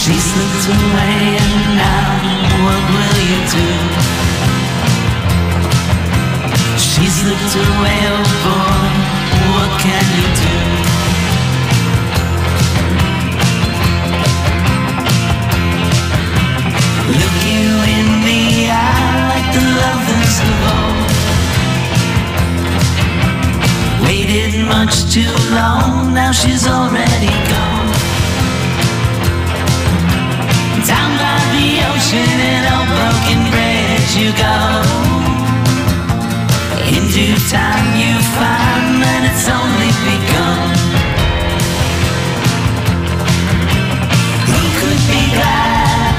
She slipped away and now what will you do? She slipped away, oh boy, what can you do? Look you in the eye like the lovers of old. Waited much too long, now she's already gone. Down by the ocean in a broken bridge you go. In due time you find that it's only begun. Who could be glad?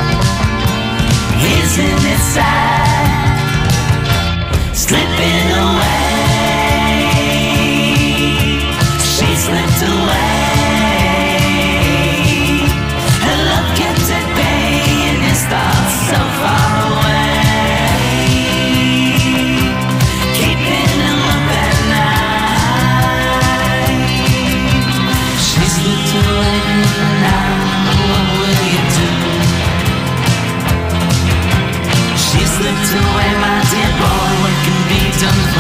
Isn't it sad? Slipping away. She slipped away. So far away, keeping him up at night. She slipped away now, what will you do? She slipped away, my dear boy, what can be done?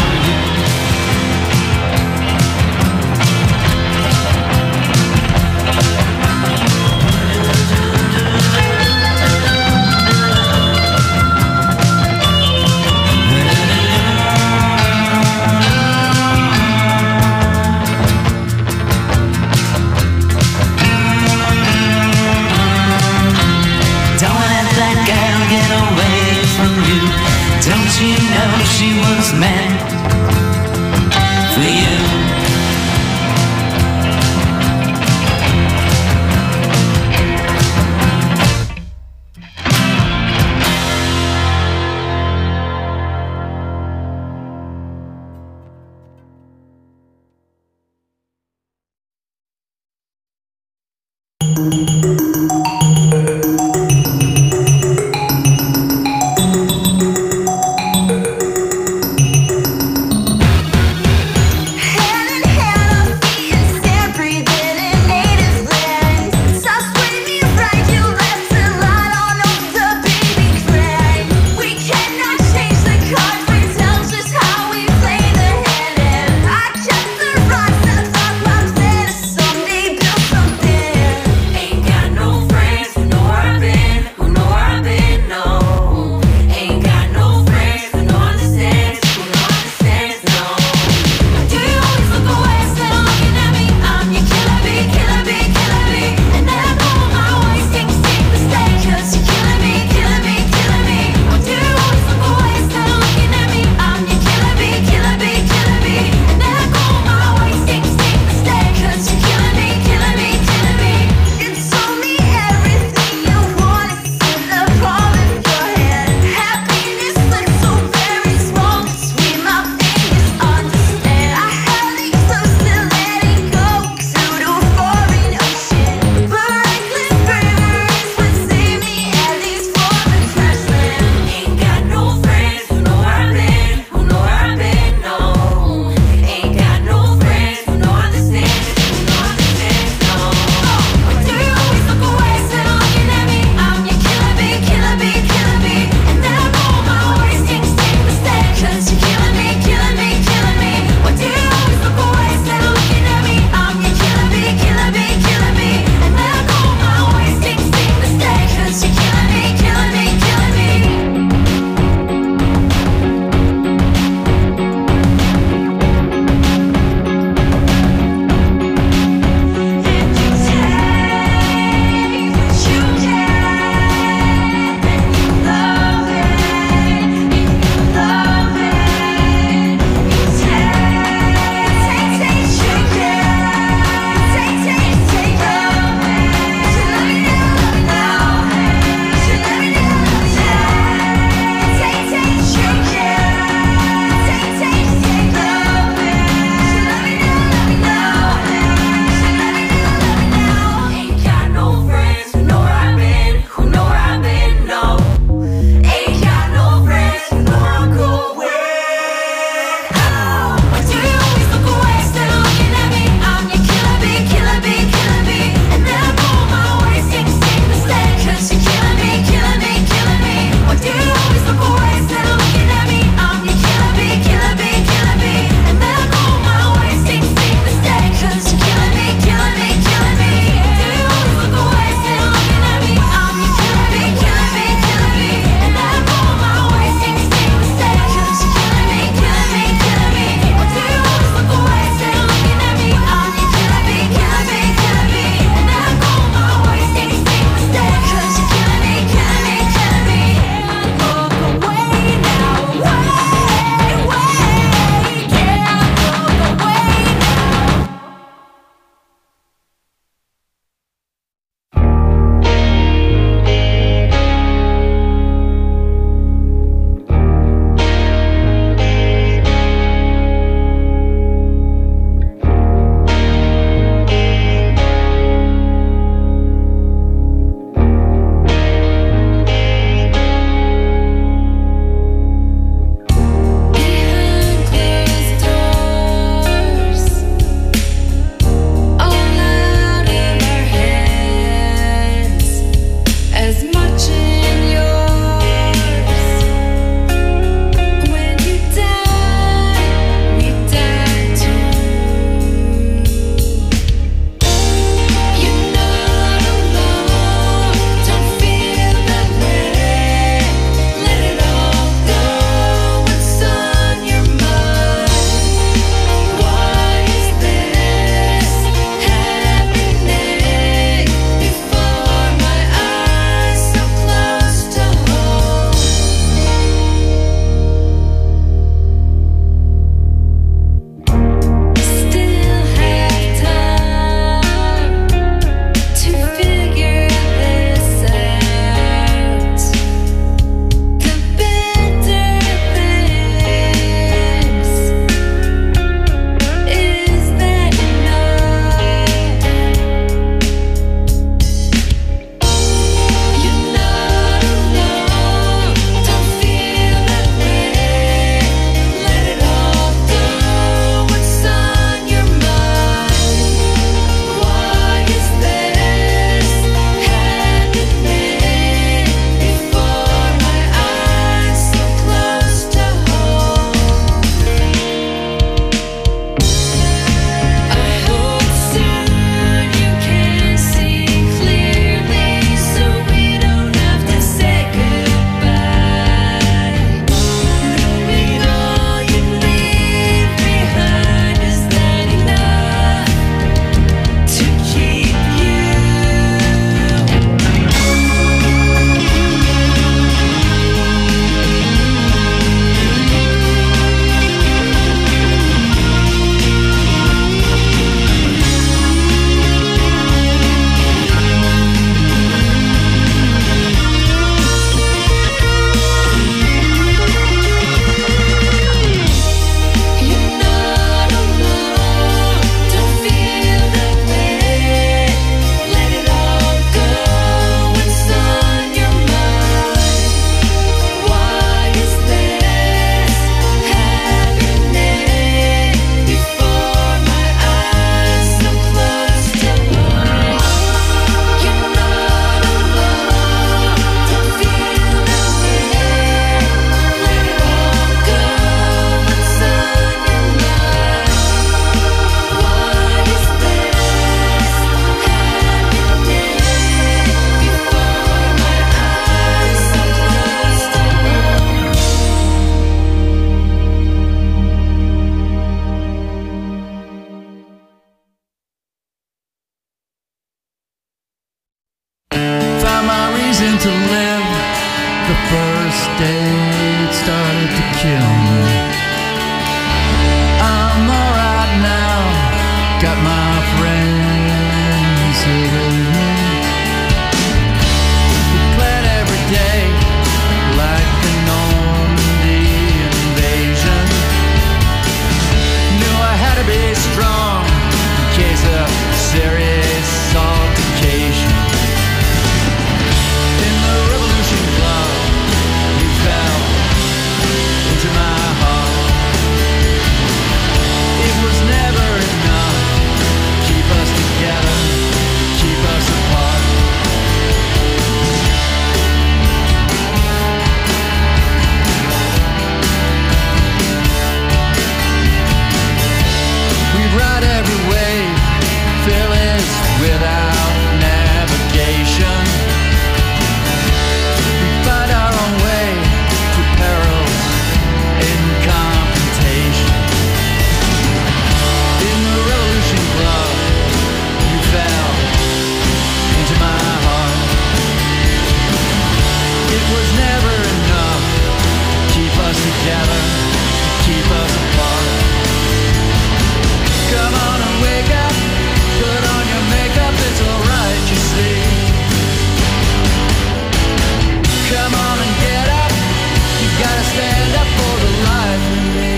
day it started to kill me. I'm alright now, got my friends here with me. We plan every day like the Normandy invasion. Knew I had to be strong in case of serious altercation. In the Revolution Club, you fell into my heart. It was never enough to keep us together, keep us apart. We'd ride every wave, fearless without navigation. We'd find our own way through perils and confrontation. In the Revolution Club, you fell into my heart. It was never enough to keep us together, to keep us apart. Come on and wake up, put on your makeup, it's alright, you see. Come on and get up, you gotta stand up for the life in me.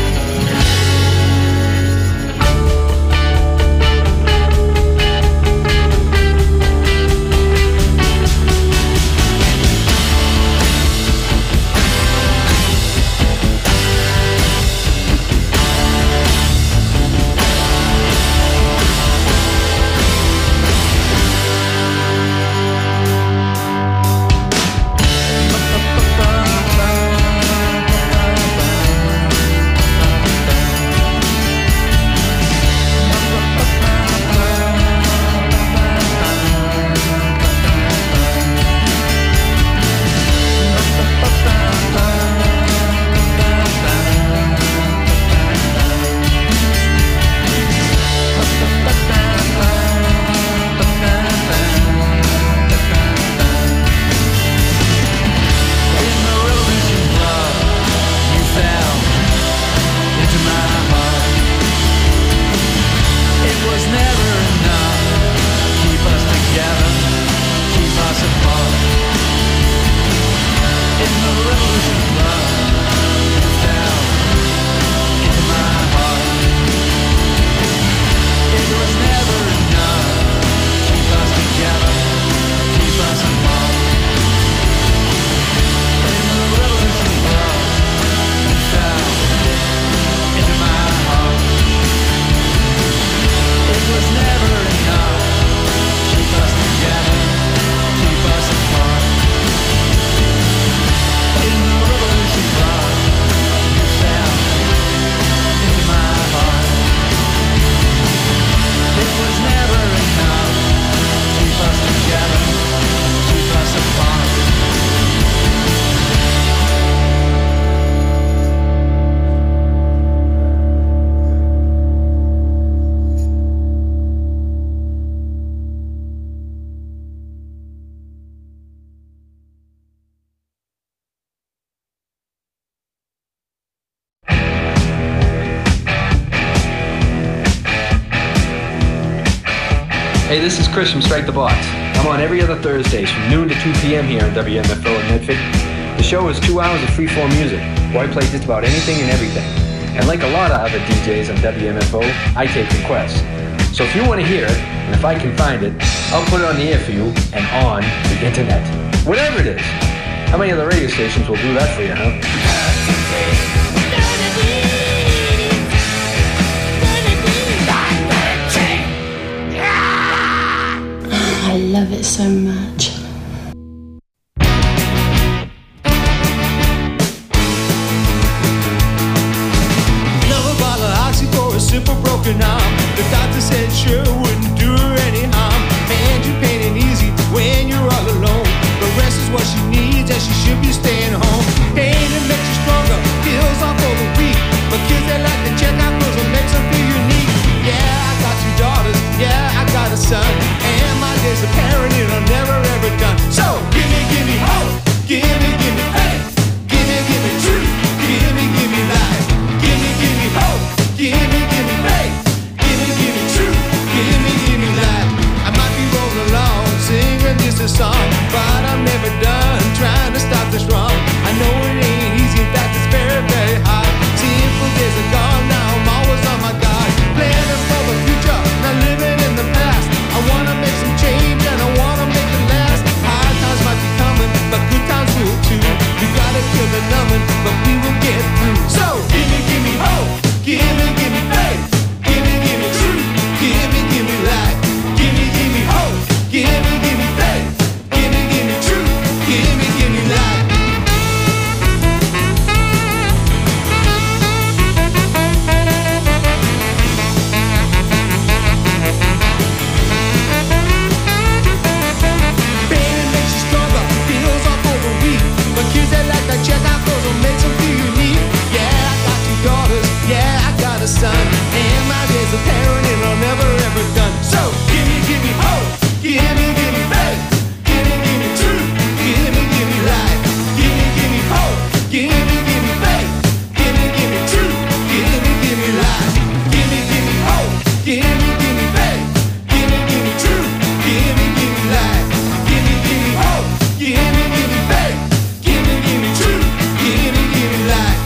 Hey, this is Chris from Strike the Box. I'm on every other Thursdays from noon to 2 p.m. here on WMFO in Medford. The show is 2 hours of free-form music, where I play just about anything and everything. And like a lot of other DJs on WMFO, I take requests. So if you want to hear it, and if I can find it, I'll put it on the air for you and on the internet. Whatever it is. How many other radio stations will do that for you, huh? I love it so much. Another bottle of oxy for a simple broken arm. The doctor said sure wouldn't do her any harm. And you're pain easy when you're all alone. The rest is what she needs and she should be staying home. Pain that makes you stronger, heals off for the weak. But kids that like to check out clothes and makes them feel unique. Yeah, I got 2 daughters, yeah, I got a son. And my days of parenting are never ever done. So give me hope, give me, hey. son, and my days of parenting are never ever done. So give me hope, give me faith, give me truth, give me life, give me hope, give me faith, give me truth, give me life, give me hope, give me faith, give me truth, give me life, give me hope, give me faith, give me truth, give me life.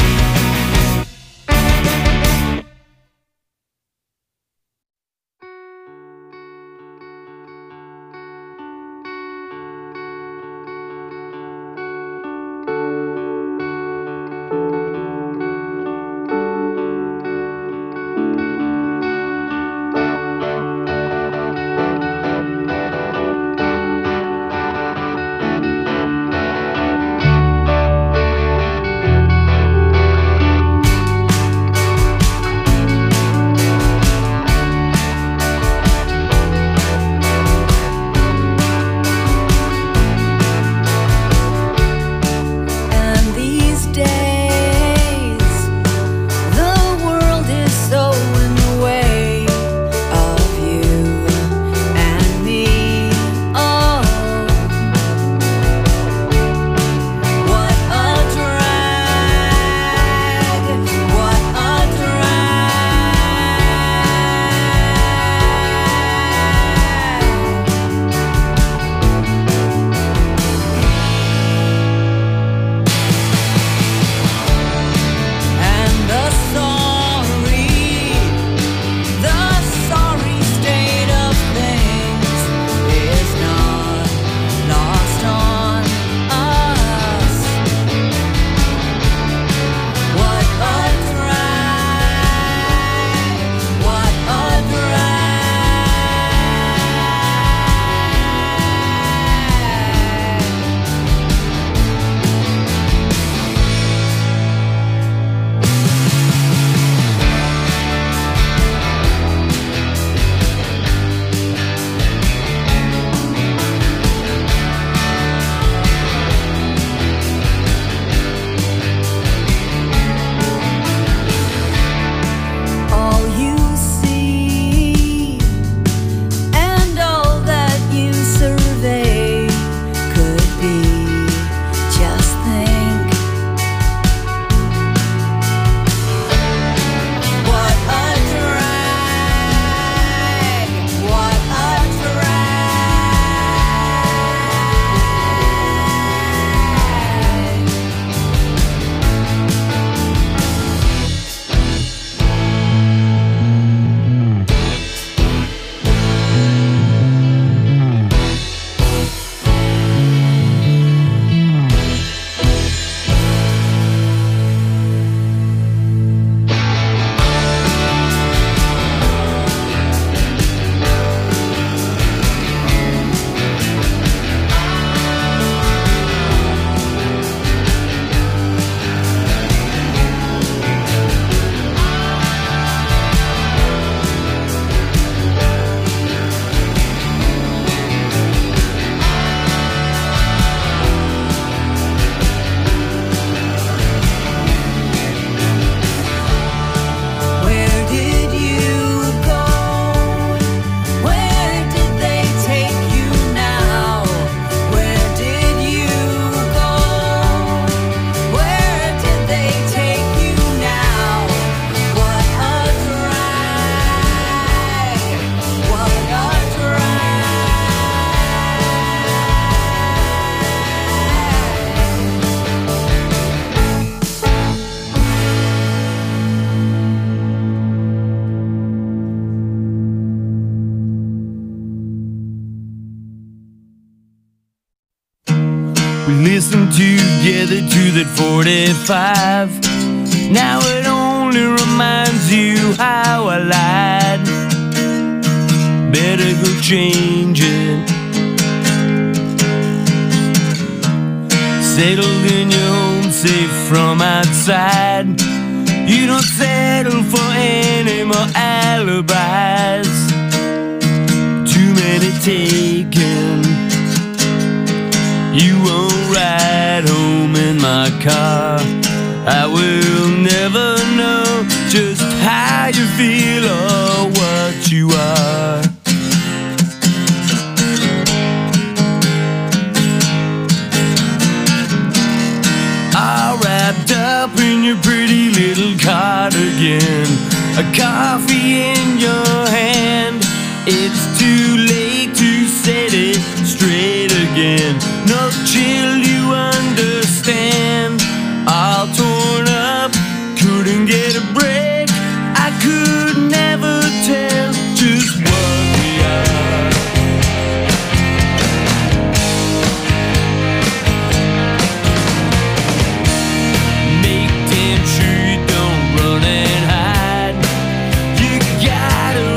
We listened together to that 45. Now it only reminds you how I lied. Better go change it. Settled in your home, safe from outside. You don't settle for any more alibis. Too many taken. You won't ride home in my car. I will never know just how feel or what you are. All wrapped up in your pretty little cardigan, a coffee in your hand. It's too late to set it straight again. No chill, you understand. All torn up, couldn't get a break. I could never tell just what we are. Make damn sure you don't run and hide. You gotta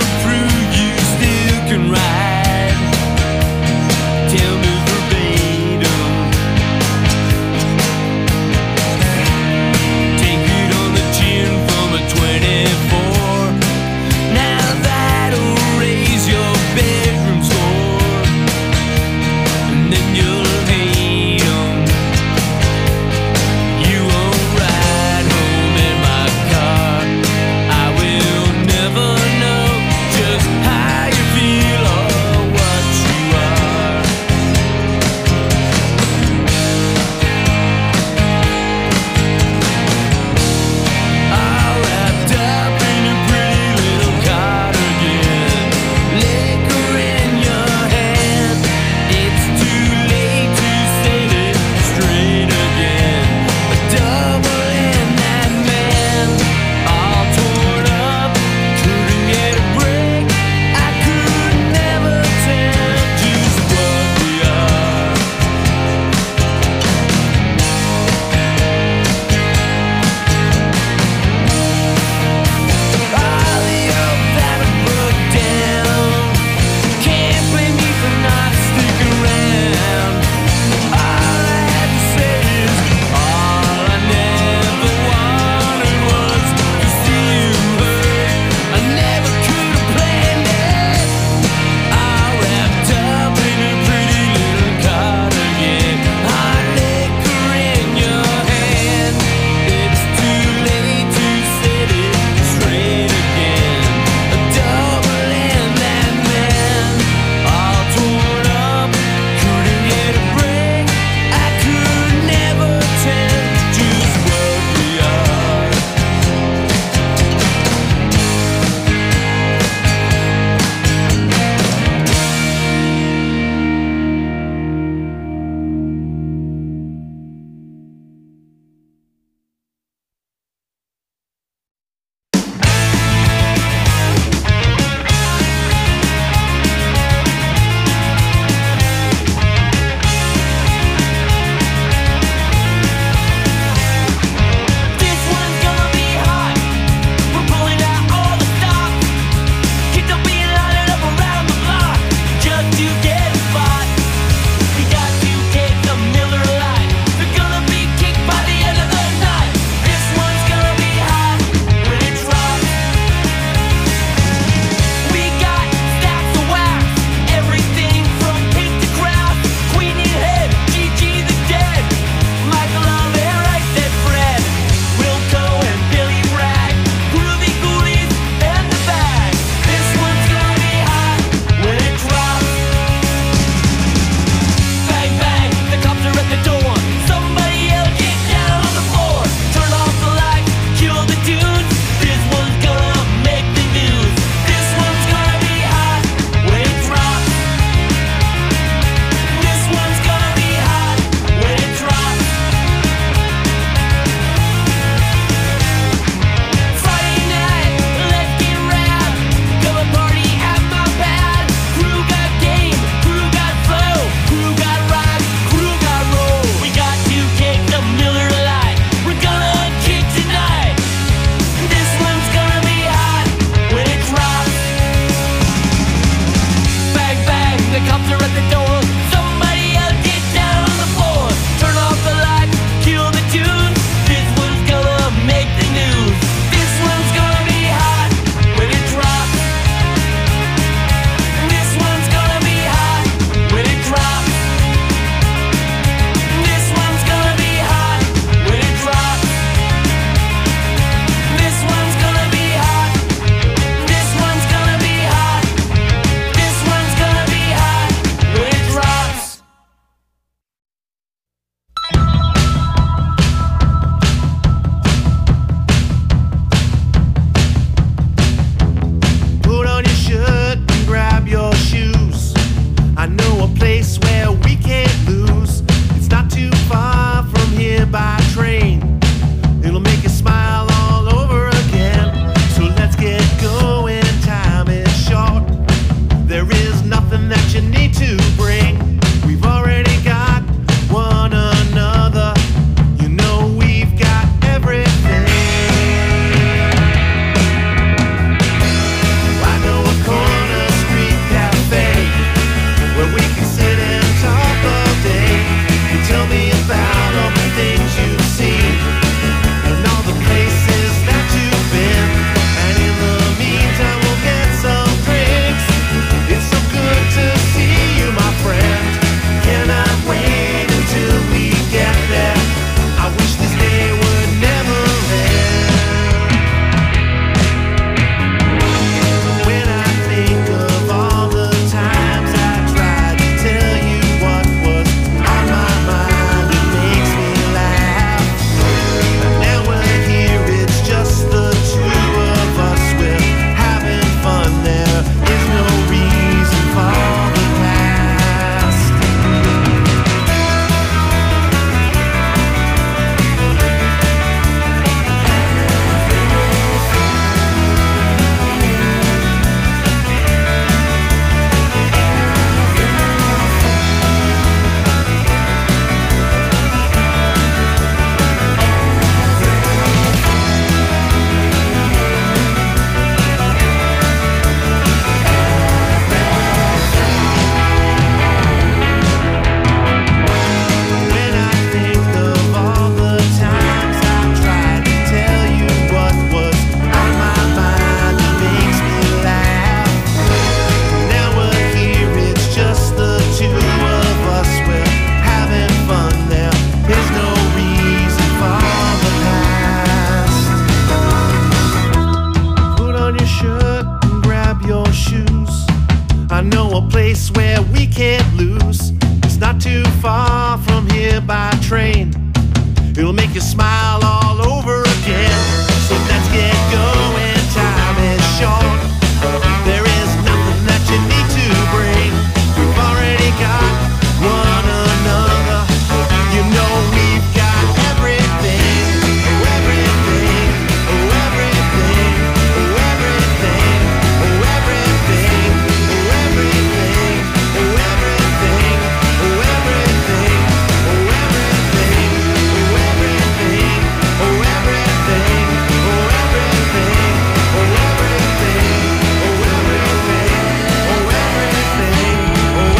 far from here by train. It'll make you smile all over again. So let's get going, time is short. There is nothing that you need to bring. We've already got one another. You know we've got everything. Oh, everything. Oh, everything. Oh, everything. Oh, everything. Oh, everything. Oh, everything. Oh, everything. Oh, everything. Oh, everything. Oh, everything. Oh, everything. Oh, everything. Oh, everything. Oh, everything. Oh,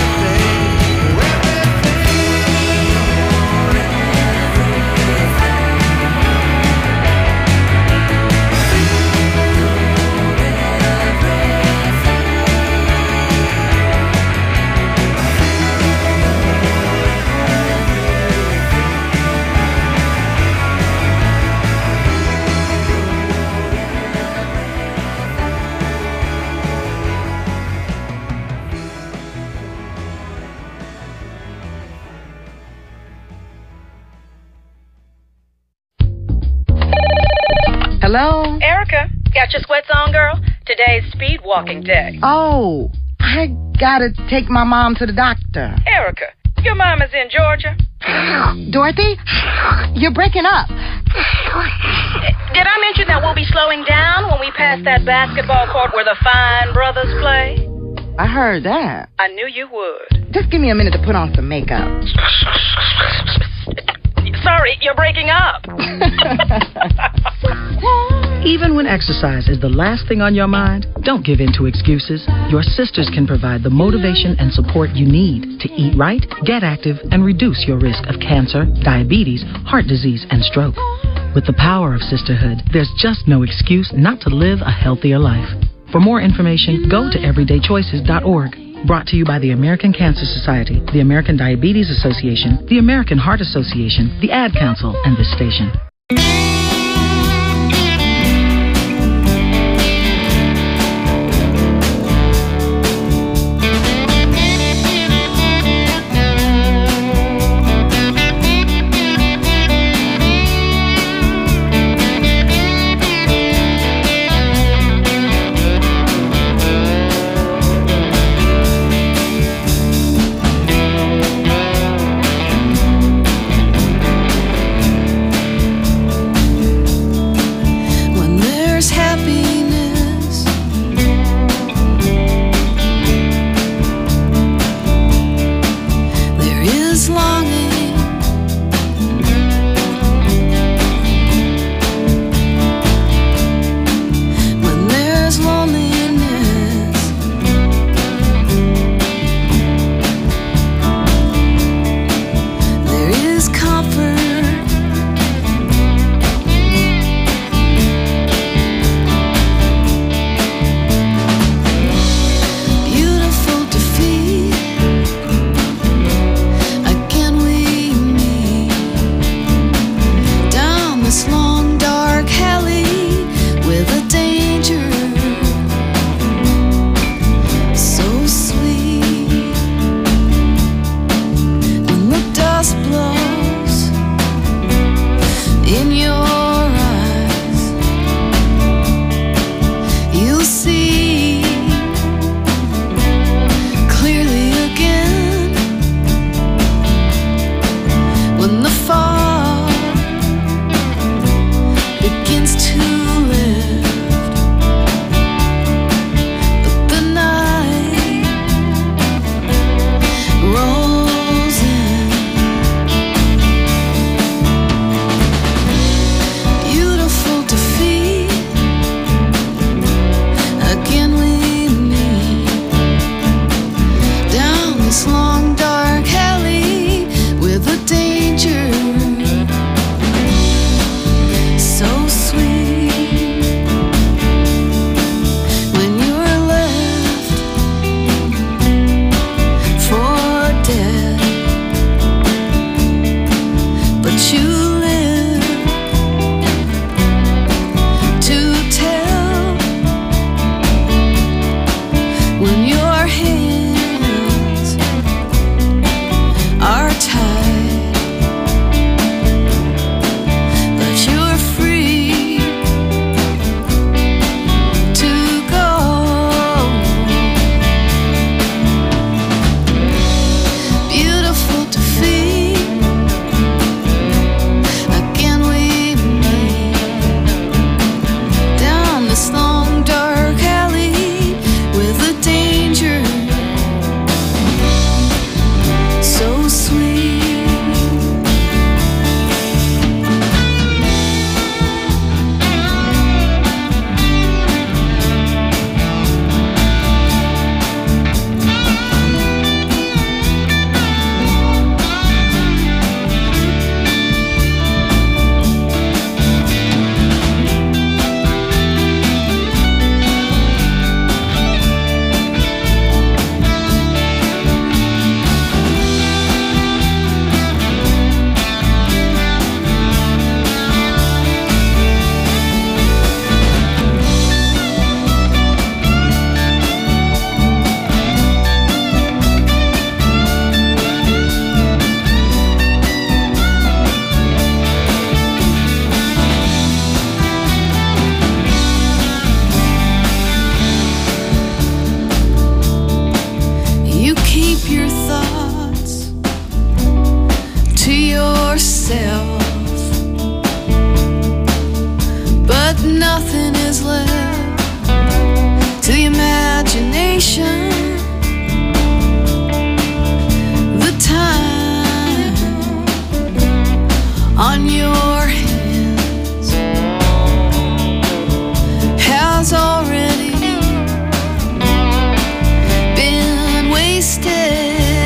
Hello? Erica, got your sweats on, girl? Today's speed walking day. Oh, I gotta take my mom to the doctor. Erica, your mom is in Georgia. Dorothy, you're breaking up. Did I mention that we'll be slowing down when we pass that basketball court where the Fine Brothers play? I heard that. I knew you would. Just give me a minute to put on some makeup. Sorry, you're breaking up. Even when exercise is the last thing on your mind, don't give in to excuses. Your sisters can provide the motivation and support you need to eat right, get active, and reduce your risk of cancer, diabetes, heart disease, and stroke. With the power of sisterhood, there's just no excuse not to live a healthier life. For more information, go to everydaychoices.org. Brought to you by the American Cancer Society, the American Diabetes Association, the American Heart Association, the Ad Council, and this station. nothing is left to the imagination. The time on your hands has already been wasted.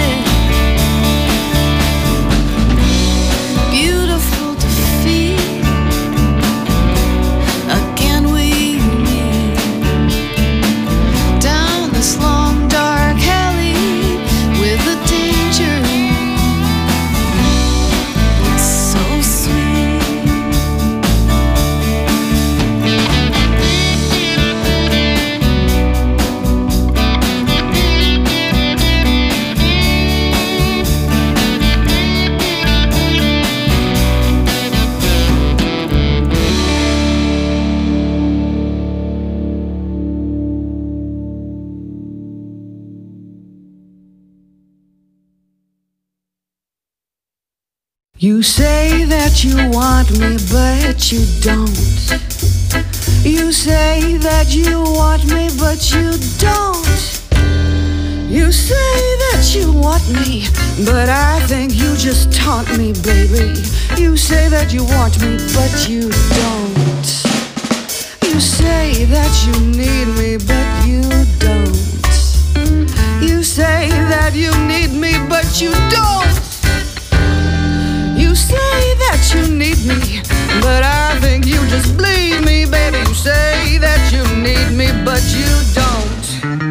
Beautiful defeat, again we meet down this long dark alley with the danger so sweet. You say that you want me, but you don't. You say that you want me, but you don't. You say that you want me, but I think you just taunt me, baby. You say that you want me, but you don't. You say that you need me, but you don't. You say that you need me, but you don't. You say that you need me, but I think you just bleed me, baby. You say that you need me, but you don't.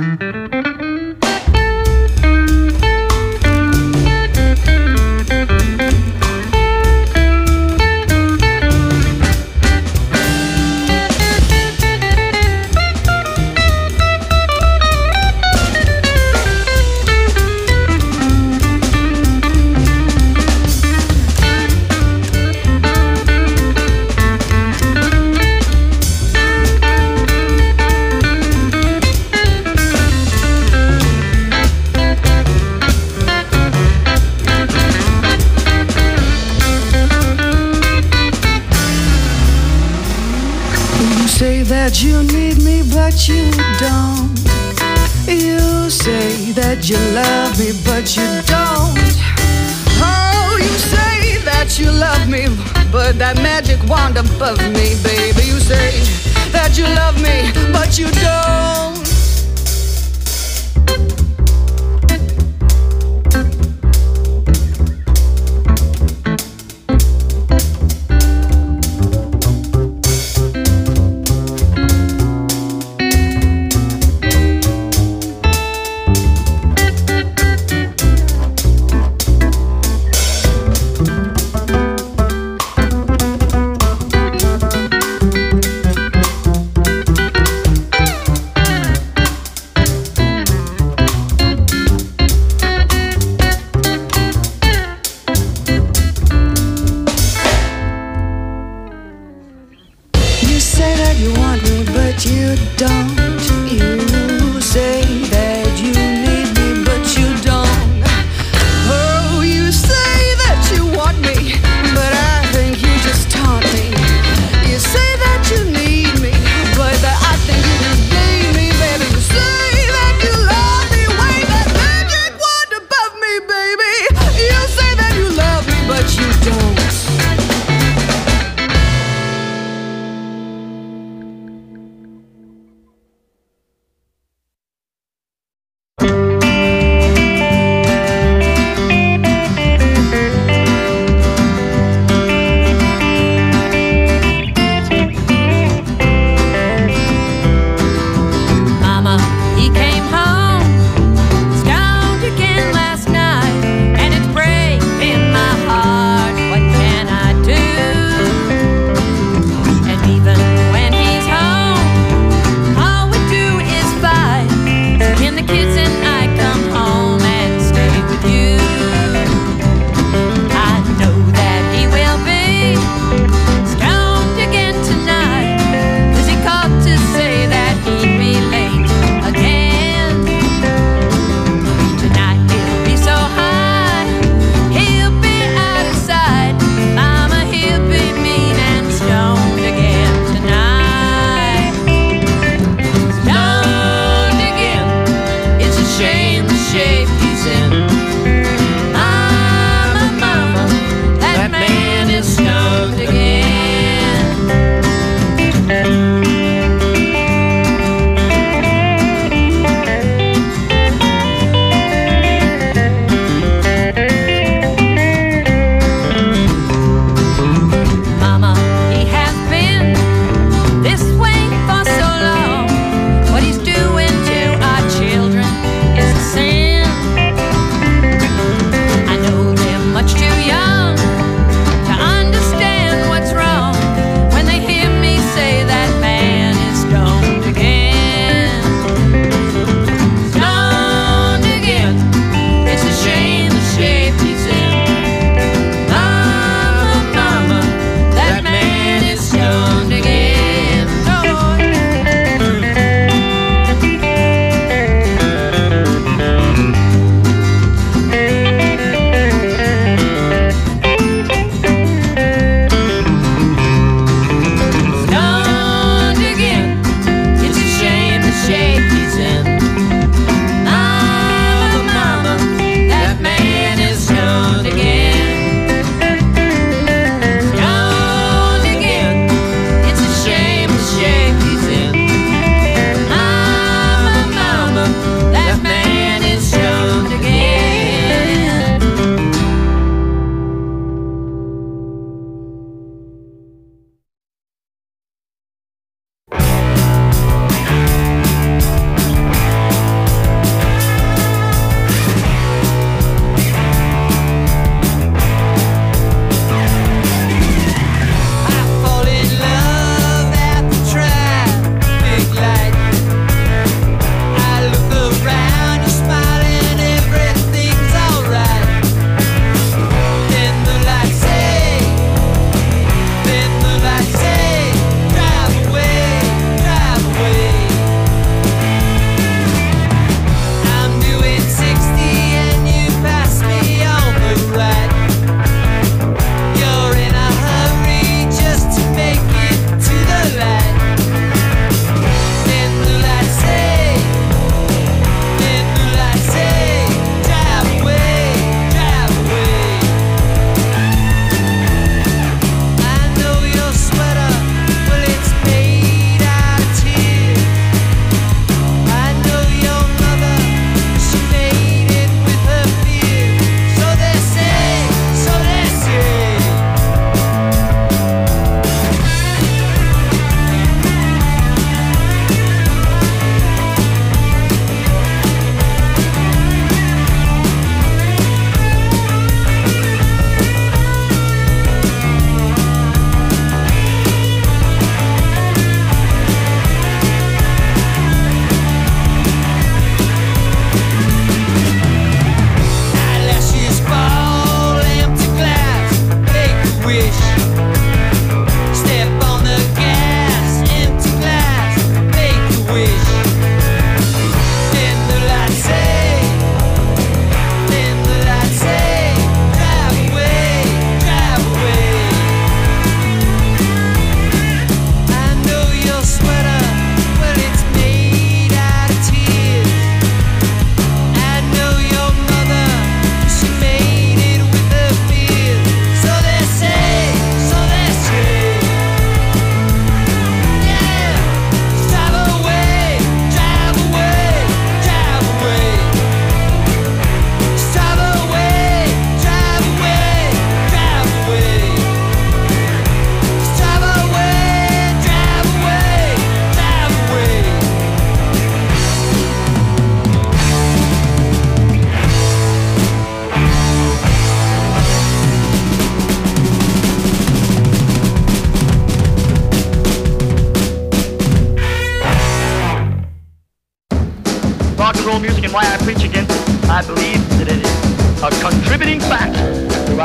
That you need me, but you don't. You say that you love me, but you don't. Oh, you say that you love me, but that magic wand above me, baby. You say that you love me, but you don't.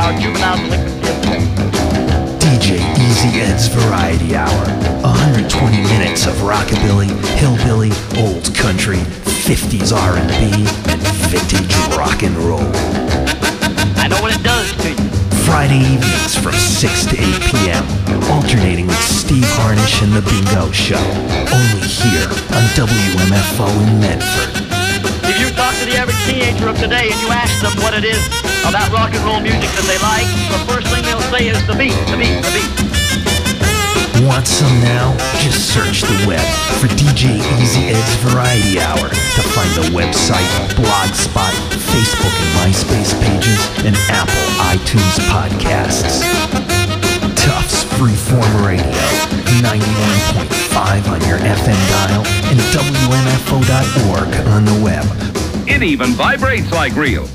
our juvenile delinquency. DJ Easy Ed's Variety Hour. 120 minutes of rockabilly, hillbilly, old country, 50s R&B, and vintage rock and roll. I know what it does to you. Friday evenings from 6 to 8 p.m. Alternating with Steve Harnish and The Bingo Show. Only here on WMFO in Medford. If you talk to the average teenager of today and you ask them what it is about rock and roll music that they like, the first thing they'll say is the beat, the beat, the beat. Want some now? Just search the web for DJ Easy Ed's Variety Hour to find the website, Blogspot, Facebook and MySpace pages, and Apple iTunes podcasts. Tufts Freeform Radio, 91.5 on your FM dial, and WMFO.org on the web. It even vibrates like real.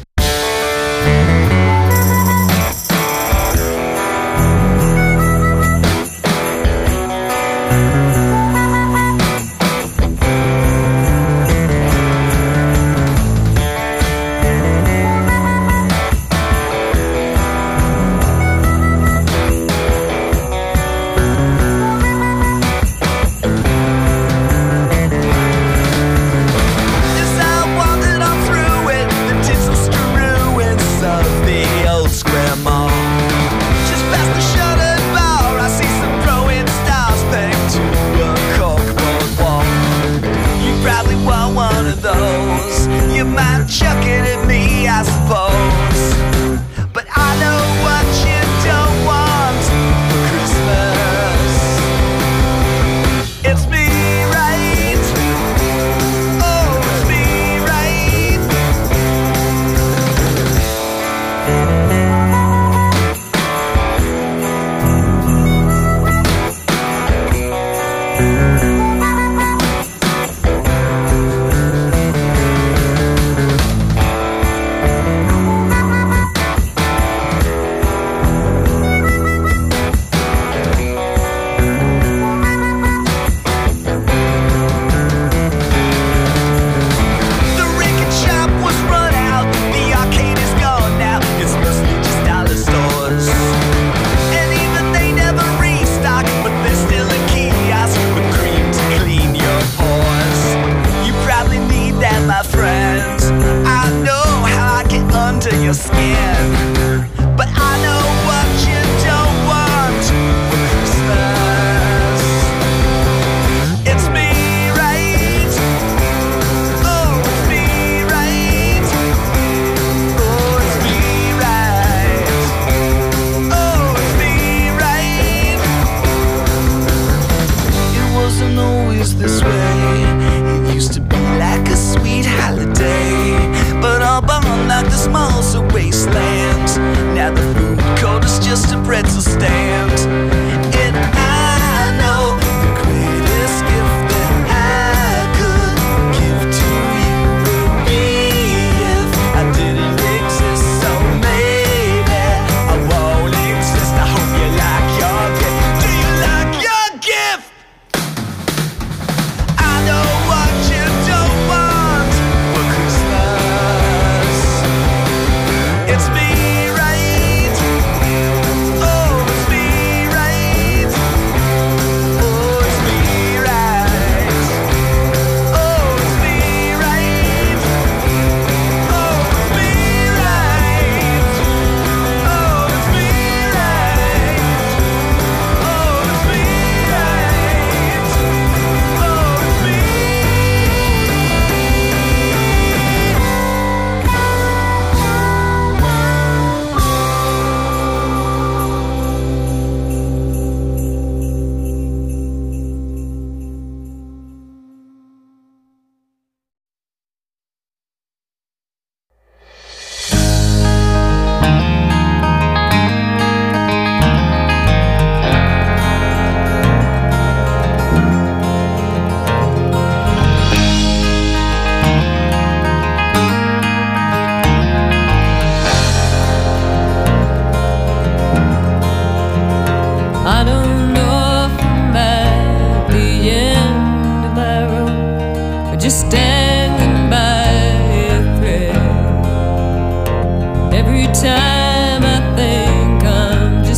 just standing by a thread. Every time I think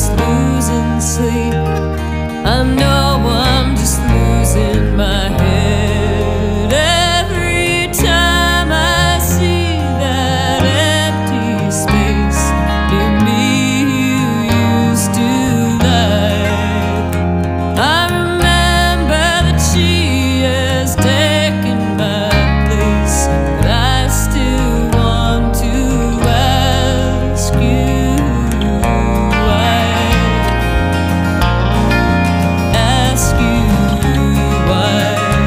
just losing sleep. I know I'm just losing my head every time I see that empty space near me you used to like. I remember that she has taken my place, but I still want to ask you why. Ask you why.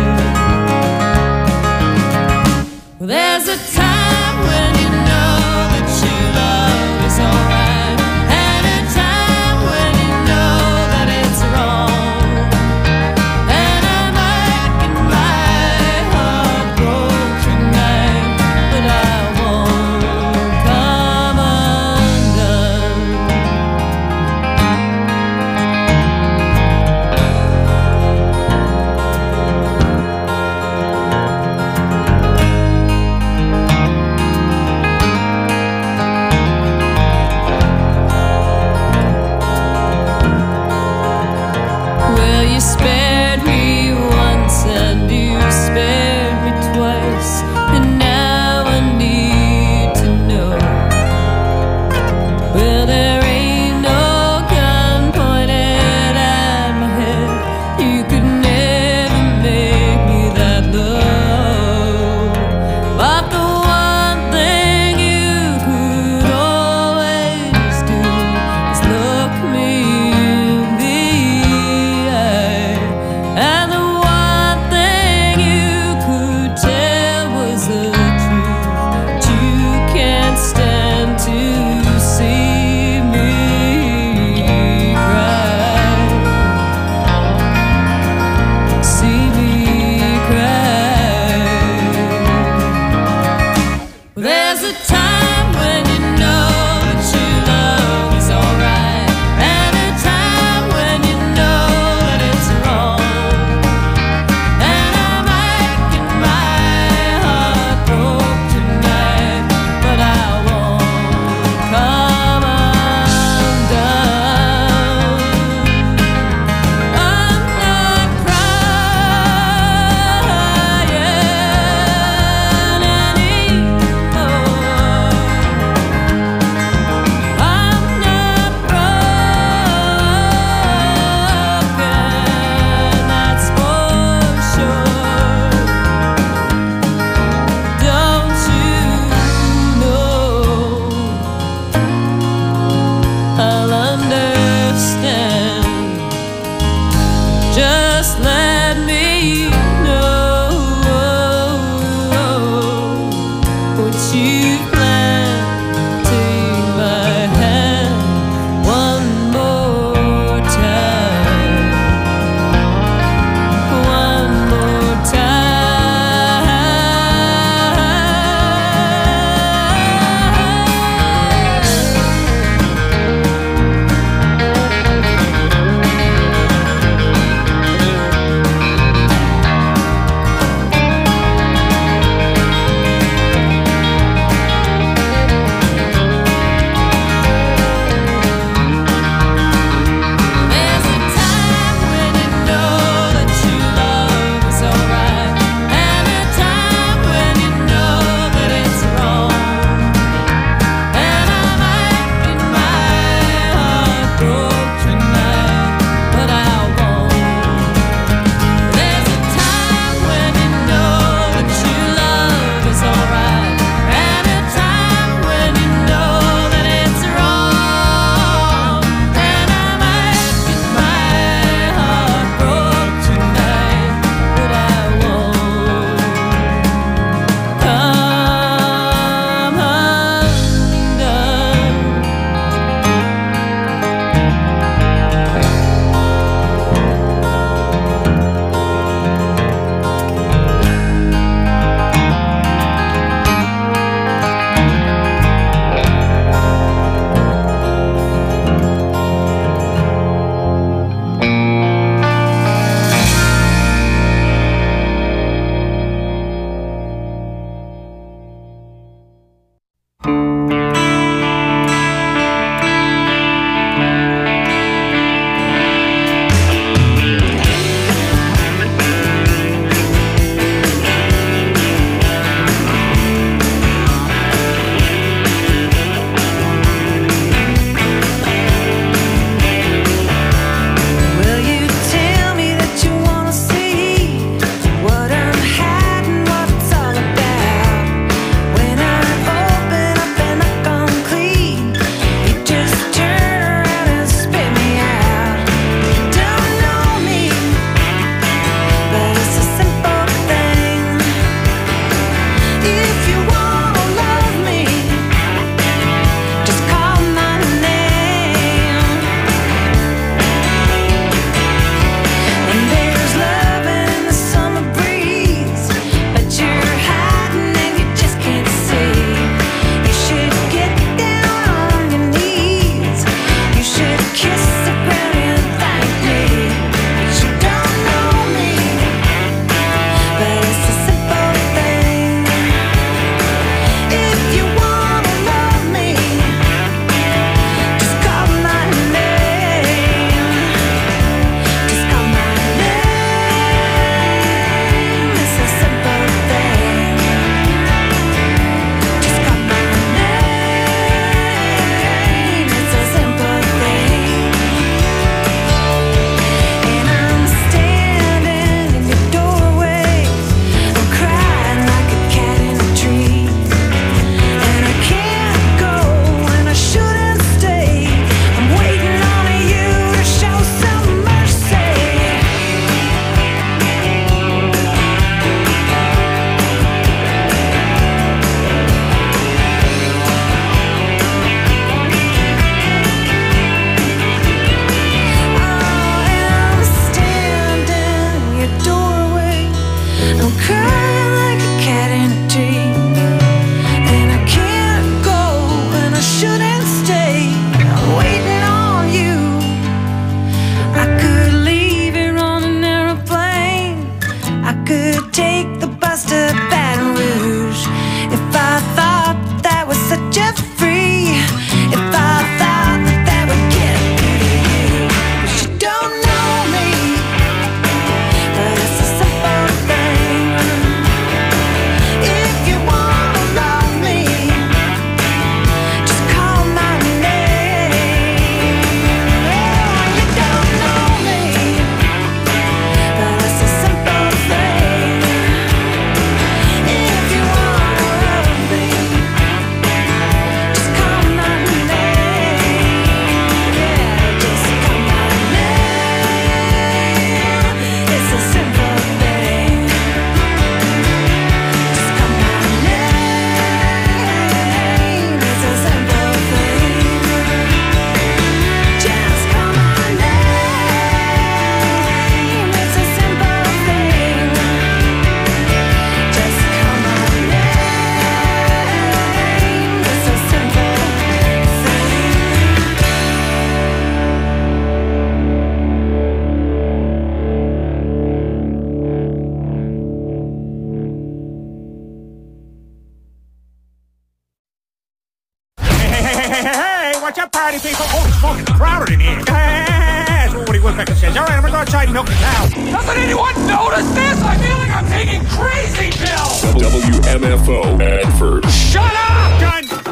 what's up, party people? Oh, it's fucking crowded in here. That's what Woody Woodpecker says. All right, I'm gonna go outside and milk the cow. Doesn't anyone notice this? I feel like I'm taking crazy pills. WMFO Medford. Shut up, Gun!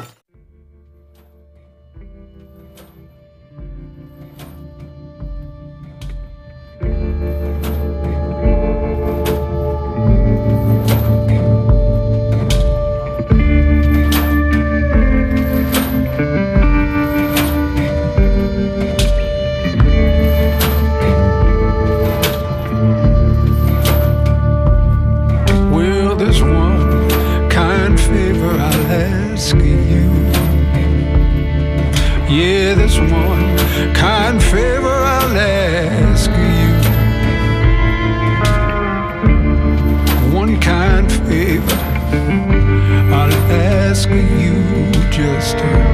Yeah, there's one kind favor I'll ask you. One kind favor I'll ask you, just to